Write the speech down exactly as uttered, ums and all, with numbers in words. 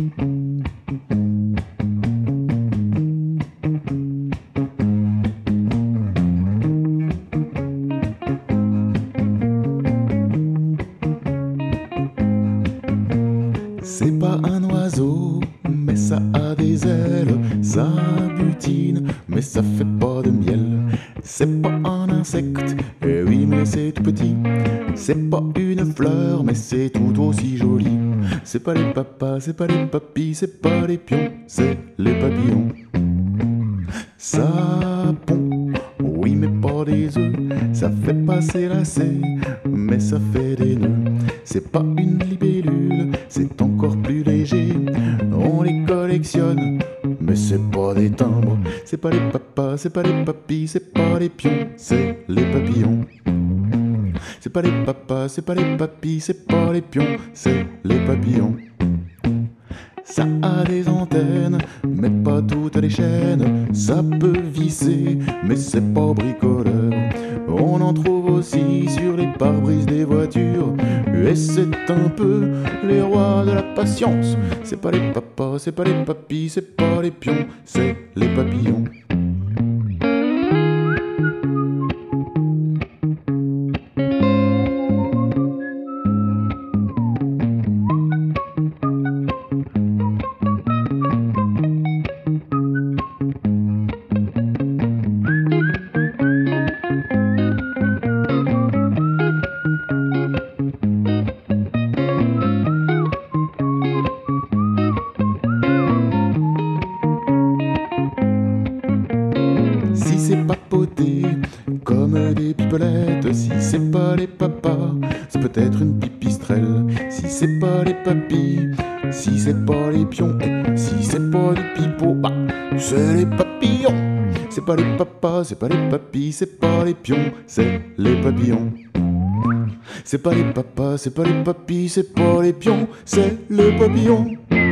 C'est pas un oiseau, mais ça a des ailes. Ça butine, mais ça fait pas de miel. C'est pas un insecte, eh oui, mais c'est tout petit. C'est pas une fleur, mais c'est tout aussi joli. C'est pas les papas, c'est pas les papis, c'est pas les pions, c'est les papillons. Ça pond, oui, mais pas des œufs. Ça fait passer lacets, mais ça fait des nœuds. C'est pas une libellule, c'est encore plus léger. On les collectionne, mais c'est pas des timbres. C'est pas les papas, c'est pas les papis, c'est pas les pions, c'est les papillons. C'est pas les papas, c'est pas les papis, c'est pas les pions, c'est les papillons. Ça a des antennes, mais pas toutes les chaînes. Ça peut visser, mais c'est pas bricoleur. On en trouve aussi sur les pare-brises des voitures. Et c'est un peu les rois de la patience. C'est pas les papas, c'est pas les papis, c'est pas les pions, c'est les papillons. Si c'est papoté comme des pipelettes, si c'est pas les papas, c'est peut-être une pipistrelle. Si c'est pas les papis, si c'est pas les pions, et si c'est pas les pipeaux, bah c'est les papillons. C'est pas les papas, c'est pas les papis, c'est pas les pions, c'est les papillons. C'est pas les papas, c'est pas les papis, c'est pas les pions, c'est les papillons.